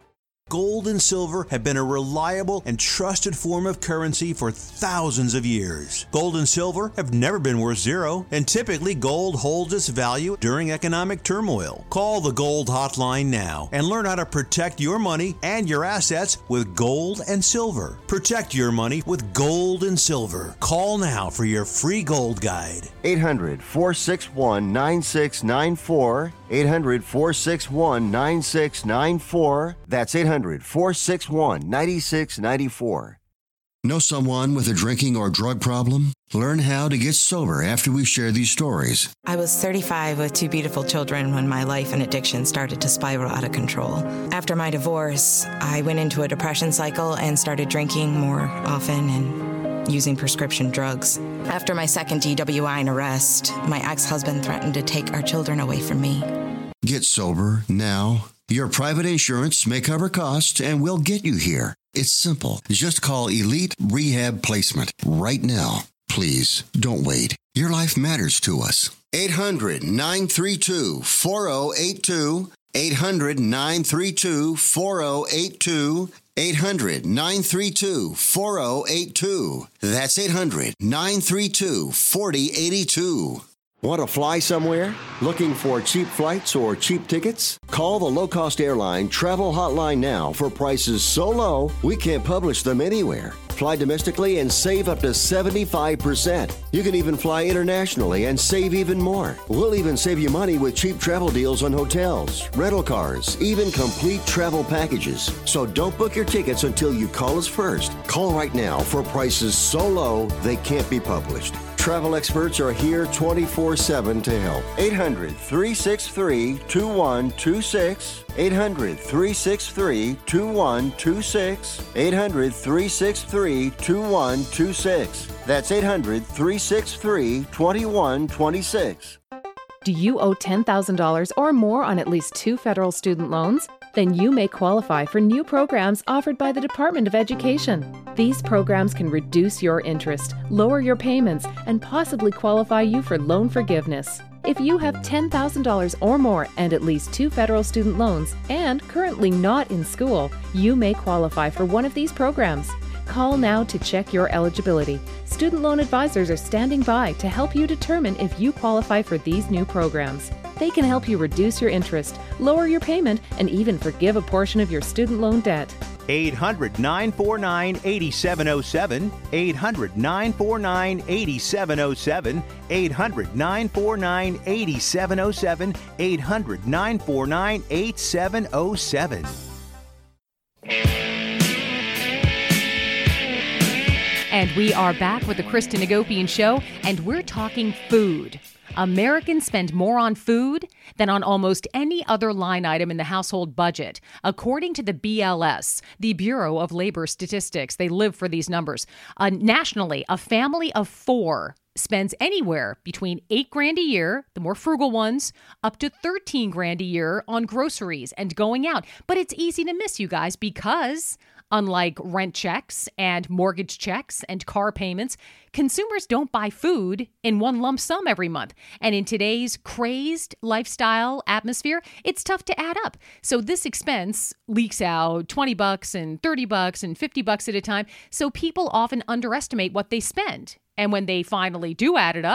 Gold and silver have been a reliable and trusted form of currency for thousands of years. Gold and silver have never been worth zero, and typically gold holds its value during economic turmoil. Call the Gold Hotline now and learn how to protect your money and your assets with gold and silver. Protect your money with gold and silver. Call now for your free gold guide. eight hundred, four six one, nine six nine four. eight hundred, four six one, nine six nine four. That's eight hundred, four six one, nine six nine four. Know someone with a drinking or drug problem? Learn how to get sober after we share these stories. I was thirty-five with two beautiful children when my life and addiction started to spiral out of control. After my divorce, I went into a depression cycle and started drinking more often and using prescription drugs. After my second D W I and arrest, my ex-husband threatened to take our children away from me. Get sober now. Your private insurance may cover costs and we'll get you here. It's simple. Just call Elite Rehab Placement right now. Please don't wait. Your life matters to us. eight hundred, nine three two, four zero eight two. eight hundred, nine three two, four zero eight two. eight hundred, nine three two, four zero eight two. That's eight hundred, nine three two, four zero eight two. Want to fly somewhere? Looking for cheap flights or cheap tickets? Call the low-cost airline travel hotline now for prices so low we can't publish them anywhere. Fly domestically and save up to seventy-five percent. You can even fly internationally and save even more. We'll even save you money with cheap travel deals on hotels, rental cars, even complete travel packages. So don't book your tickets until you call us first. Call right now for prices so low they can't be published. Travel experts are here twenty-four seven to help. eight hundred, three six three, two one two six. eight hundred, three six three, two one two six. eight hundred, three six three, two one two six. That's eight hundred, three six three, two one two six. Do you owe ten thousand dollars or more on at least two federal student loans? Then you may qualify for new programs offered by the Department of Education. These programs can reduce your interest, lower your payments, and possibly qualify you for loan forgiveness. If you have ten thousand dollars or more and at least two federal student loans and currently not in school, you may qualify for one of these programs. Call now to check your eligibility. Student loan advisors are standing by to help you determine if you qualify for these new programs. They can help you reduce your interest, lower your payment, and even forgive a portion of your student loan debt. eight hundred, nine four nine, eight seven zero seven. eight hundred, nine four nine, eight seven zero seven. eight hundred, nine four nine, eight seven zero seven. eight hundred, nine four nine, eight seven zero seven. And we are back with the Kristen Hagopian Show, and we're talking food. Americans spend more on food than on almost any other line item in the household budget. According to the B L S, the Bureau of Labor Statistics, they live for these numbers. Uh, nationally, a family of four spends anywhere between eight grand a year, the more frugal ones, up to thirteen grand a year on groceries and going out. But it's easy to miss, you guys, because unlike rent checks and mortgage checks and car payments, consumers don't buy food in one lump sum every month. And in today's crazed lifestyle atmosphere, it's tough to add up. So this expense leaks out twenty bucks and thirty bucks and fifty bucks at a time. So people often underestimate what they spend. And when they finally do add it up,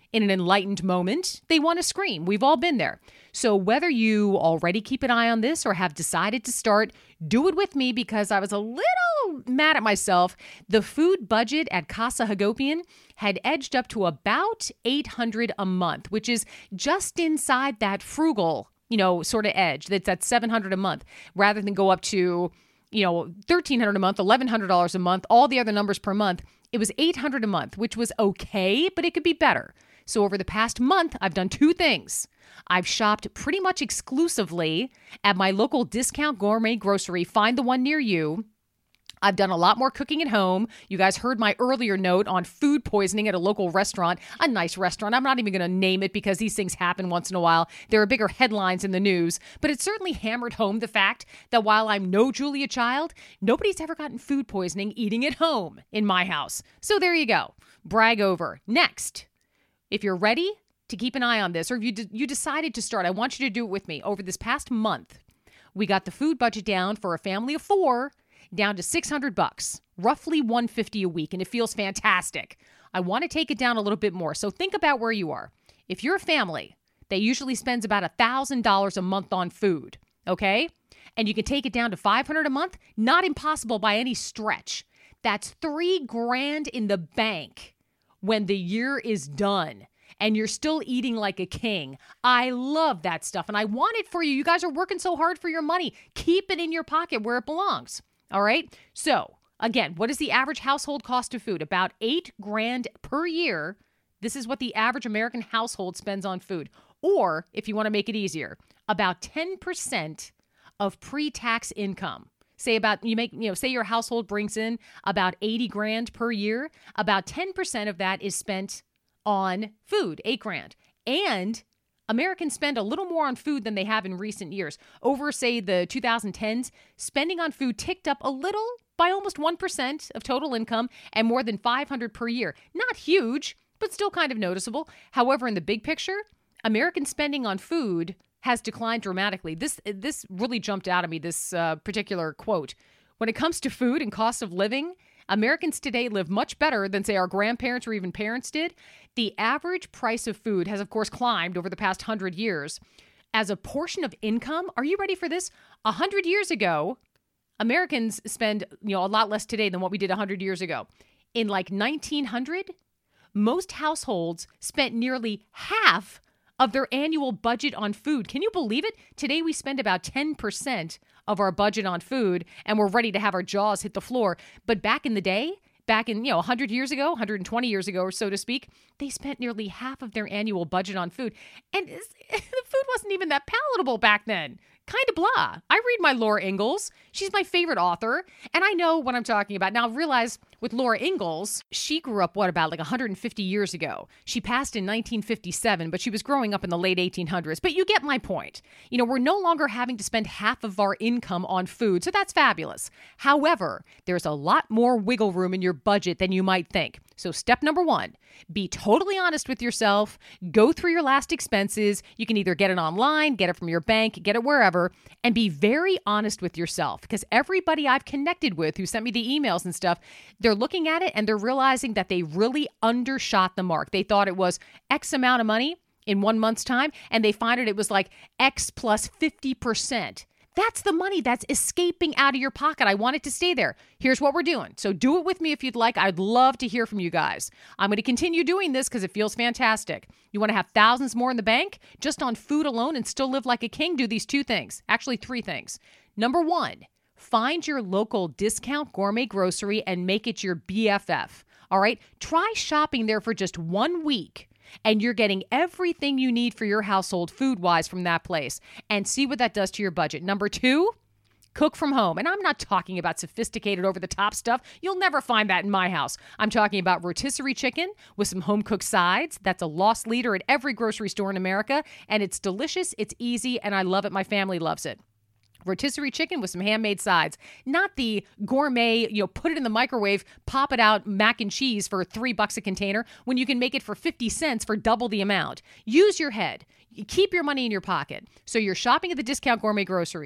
in an enlightened moment, they want to scream. We've all been there. So whether you already keep an eye on this or have decided to start, do it with me because I was a little mad at myself. The food budget at Casa Hagopian had edged up to about eight hundred dollars a month, which is just inside that frugal, you know, sort of edge. That's at seven hundred dollars a month rather than go up to, you know, thirteen hundred dollars a month, eleven hundred dollars a month, all the other numbers per month. It was eight hundred dollars a month, which was okay, but it could be better. So over the past month, I've done two things. I've shopped pretty much exclusively at my local discount gourmet grocery. Find the one near you. I've done a lot more cooking at home. You guys heard my earlier note on food poisoning at a local restaurant, a nice restaurant. I'm not even going to name it because these things happen once in a while. There are bigger headlines in the news, but it certainly hammered home the fact that while I'm no Julia Child, nobody's ever gotten food poisoning eating at home in my house. So there you go. Brag over. Next, if you're ready to keep an eye on this, or if you, de- you decided to start, I want you to do it with me. Over this past month, we got the food budget down for a family of four down to six hundred bucks, roughly one hundred fifty a week, and it feels fantastic. I want to take it down a little bit more. So think about where you are. If you're a family that usually spends about one thousand dollars a month on food, okay, and you can take it down to five hundred dollars a month, not impossible by any stretch. That's three grand in the bank when the year is done. And you're still eating like a king. I love that stuff, and I want it for you. You guys are working so hard for your money. Keep it in your pocket where it belongs. All right? So, again, what is the average household cost of food? About eight grand per year. This is what the average American household spends on food. Or, if you want to make it easier, about ten percent of pre-tax income. Say about, you make, you know, say your household brings in about eighty grand per year. About ten percent of that is spent on food, eight grand. And Americans spend a little more on food than they have in recent years. Over, say, the two thousand tens, spending on food ticked up a little by almost one percent of total income and more than five hundred per year. Not huge, but still kind of noticeable. However, in the big picture, American spending on food has declined dramatically. This this really jumped out at me, this uh, particular quote. When it comes to food and cost of living, Americans today live much better than, say, our grandparents or even parents did. The average price of food has, of course, climbed over the past hundred years. As a portion of income, are you ready for this? A hundred years ago, Americans spend, you know, a lot less today than what we did a hundred years ago. In like nineteen hundred, most households spent nearly half of their annual budget on food. Can you believe it? Today we spend about ten percent of our budget on food, and we're ready to have our jaws hit the floor. But back in the day, back in, you know, one hundred years ago, one hundred twenty years ago, or so to speak, they spent nearly half of their annual budget on food. And the food wasn't even that palatable back then. Kind of blah. I read my Laura Ingalls. She's my favorite author, and I know what I'm talking about. Now, realize with Laura Ingalls, she grew up, what, about like one hundred fifty years ago. She passed in nineteen fifty-seven, but she was growing up in the late eighteen hundreds. But you get my point. You know, we're no longer having to spend half of our income on food, so that's fabulous. However, there's a lot more wiggle room in your budget than you might think. So step number one, be totally honest with yourself. Go through your last expenses. You can either get it online, get it from your bank, get it wherever, and be very honest with yourself. Because everybody I've connected with who sent me the emails and stuff, they're looking at it and they're realizing that they really undershot the mark. They thought it was X amount of money in one month's time, and they find it, it was like X plus fifty percent. That's the money that's escaping out of your pocket. I want it to stay there. Here's what we're doing. So do it with me if you'd like. I'd love to hear from you guys. I'm going to continue doing this because it feels fantastic. You want to have thousands more in the bank just on food alone and still live like a king? Do these two things. Actually, three things. Number one, find your local discount gourmet grocery and make it your B F F. All right? Try shopping there for just one week. And you're getting everything you need for your household food-wise from that place. And see what that does to your budget. Number two, cook from home. And I'm not talking about sophisticated over-the-top stuff. You'll never find that in my house. I'm talking about rotisserie chicken with some home-cooked sides. That's a lost leader at every grocery store in America. And it's delicious, it's easy, and I love it. My family loves it. Rotisserie chicken with some handmade sides, not the gourmet, you know, put it in the microwave, pop it out mac and cheese for three bucks a container when you can make it for fifty cents for double the amount. Use your head. Keep your money in your pocket. So you're shopping at the discount gourmet groceries.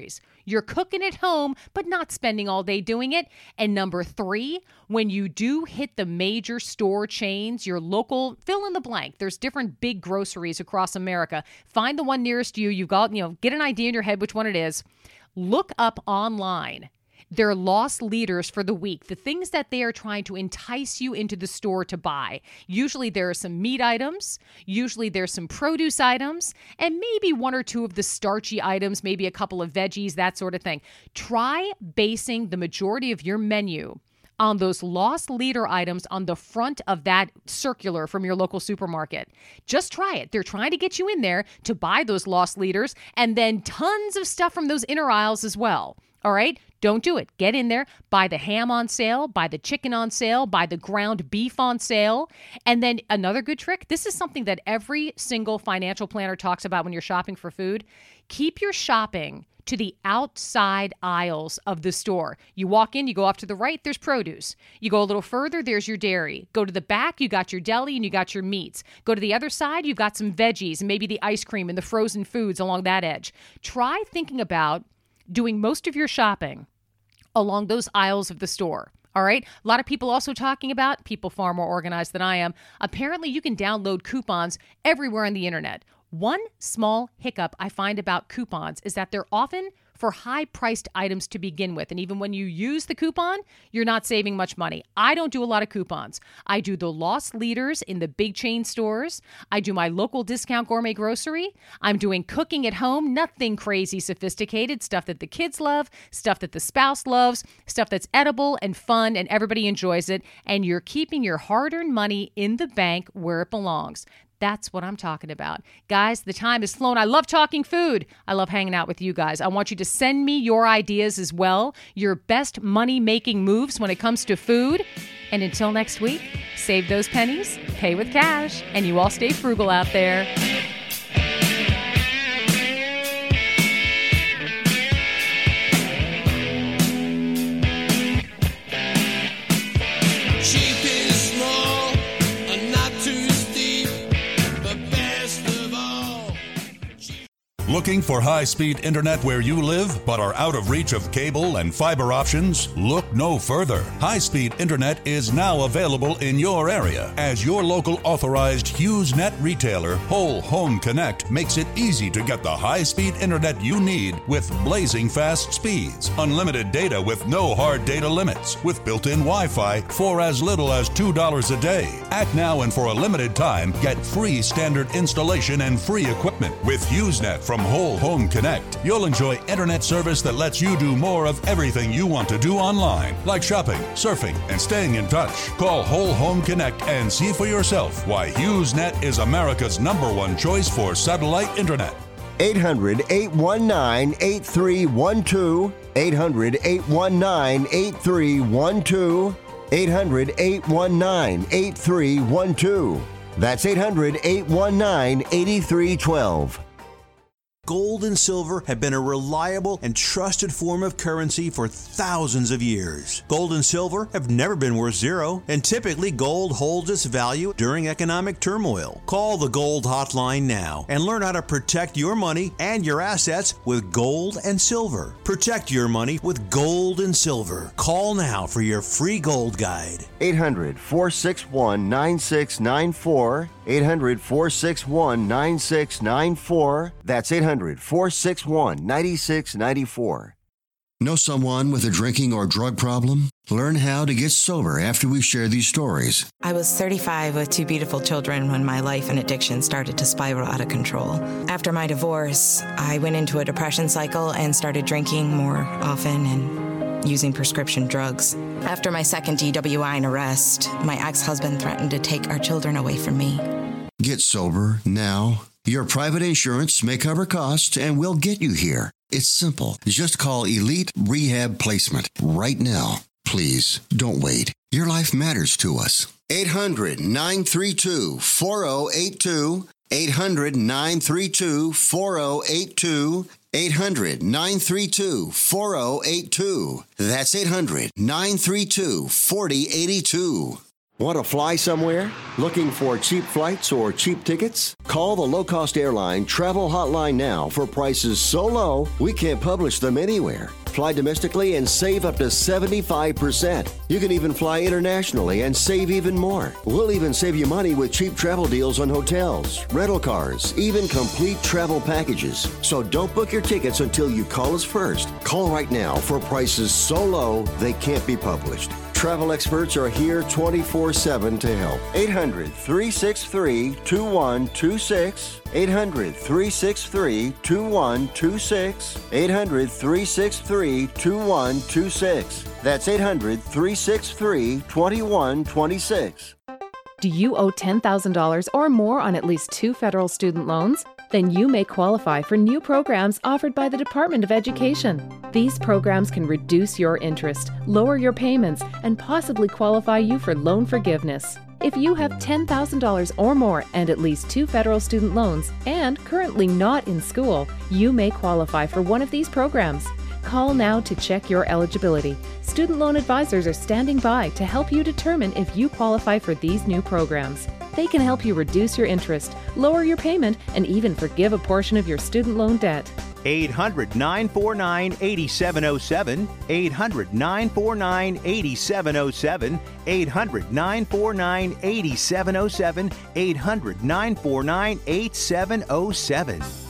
you're cooking at home, but not spending all day doing it. And number three, when you do hit the major store chains, your local, fill in the blank. There's different big groceries across America. Find the one nearest you. You've got, you know, get an idea in your head which one it is. Look up online their loss leaders for the week, the things that they are trying to entice you into the store to buy. Usually there are some meat items, usually there's some produce items, and maybe one or two of the starchy items, maybe a couple of veggies, that sort of thing. Try basing the majority of your menu on those loss leader items on the front of that circular from your local supermarket. Just try it. They're trying to get you in there to buy those loss leaders and then tons of stuff from those inner aisles as well. All right? Don't do it. Get in there, buy the ham on sale, buy the chicken on sale, buy the ground beef on sale. And then another good trick, this is something that every single financial planner talks about when you're shopping for food. Keep your shopping to the outside aisles of the store. You walk in, you go off to the right, there's produce. You go a little further, there's your dairy. Go to the back, you got your deli and you got your meats. Go to the other side, you've got some veggies and maybe the ice cream and the frozen foods along that edge. Try thinking about doing most of your shopping along those aisles of the store. All right. A lot of people also talking about, people far more organized than I am. Apparently, you can download coupons everywhere on the internet. One small hiccup I find about coupons is that they're often for high-priced items to begin with. And even when you use the coupon, you're not saving much money. I don't do a lot of coupons. I do the loss leaders in the big chain stores. I do my local discount gourmet grocery. I'm doing cooking at home, nothing crazy sophisticated, stuff that the kids love, stuff that the spouse loves, stuff that's edible and fun and everybody enjoys it. And you're keeping your hard-earned money in the bank where it belongs. That's what I'm talking about. Guys, the time has flown. I love talking food. I love hanging out with you guys. I want you to send me your ideas as well, your best money-making moves when it comes to food. And until next week, save those pennies, pay with cash, and you all stay frugal out there. Cheap is small and not too steep, but best of all. Looking for high-speed internet where you live but are out of reach of cable and fiber options? Look no further. High-speed internet is now available in your area as your local authorized HughesNet retailer, Whole Home Connect, makes it easy to get the high-speed internet you need with blazing fast speeds, unlimited data with no hard data limits, with built-in Wi-Fi for as little as two dollars a day. Act now and for a limited time, get free standard installation and free equipment with HughesNet from Whole Home Connect. You'll enjoy internet service that lets you do more of everything you want to do online, like shopping, surfing, and staying in touch. Call Whole Home Connect and see for yourself why HughesNet is America's number one choice for satellite internet. eight hundred, eight one nine, eight three one two. eight hundred, eight one nine, eight three one two. eight hundred, eight one nine, eight three one two. That's eight hundred, eight one nine, eight three one two. Gold and silver have been a reliable and trusted form of currency for thousands of years. Gold and silver have never been worth zero, and typically gold holds its value during economic turmoil. Call the Gold Hotline now and learn how to protect your money and your assets with gold and silver. Protect your money with gold and silver. Call now for your free gold guide. eight hundred, four six one, nine six nine four. eight hundred, four six one, nine six nine four. That's eight hundred, four six one, nine six nine four. Know someone with a drinking or drug problem? Learn how to get sober after we share these stories. I was thirty-five with two beautiful children when my life and addiction started to spiral out of control. After my divorce, I went into a depression cycle and started drinking more often and using prescription drugs. After my second D W I and arrest, my ex-husband threatened to take our children away from me. Get sober now. Your private insurance may cover costs and we'll get you here. It's simple. Just call Elite Rehab Placement right now. Please don't wait. Your life matters to us. eight hundred, nine three two, four zero eight two. eight hundred, nine three two, four zero eight two. eight hundred, nine three two, four zero eight two. That's eight hundred, nine three two, four zero eight two. Want to fly somewhere? Looking for cheap flights or cheap tickets? Call the low-cost airline travel hotline now for prices so low we can't publish them anywhere. Fly domestically and save up to seventy-five percent. You can even fly internationally and save even more. We'll even save you money with cheap travel deals on hotels, rental cars, even complete travel packages. So don't book your tickets until you call us first. Call right now for prices so low they can't be published. Travel experts are here twenty-four seven to help. eight hundred, three six three, two one two six. eight hundred, three six three, two one two six. eight hundred, three six three, two one two six. That's eight hundred, three six three, two one two six. Do you owe ten thousand dollars or more on at least two federal student loans? Then you may qualify for new programs offered by the Department of Education. These programs can reduce your interest, lower your payments, and possibly qualify you for loan forgiveness. If you have ten thousand dollars or more and at least two federal student loans and currently not in school, you may qualify for one of these programs. Call now to check your eligibility. Student loan advisors are standing by to help you determine if you qualify for these new programs. They can help you reduce your interest, lower your payment, and even forgive a portion of your student loan debt. eight hundred, nine four nine, eight seven zero seven, eight hundred, nine four nine, eight seven zero seven, eight hundred, nine four nine, eight seven zero seven, eight hundred, nine four nine, eight seven zero seven.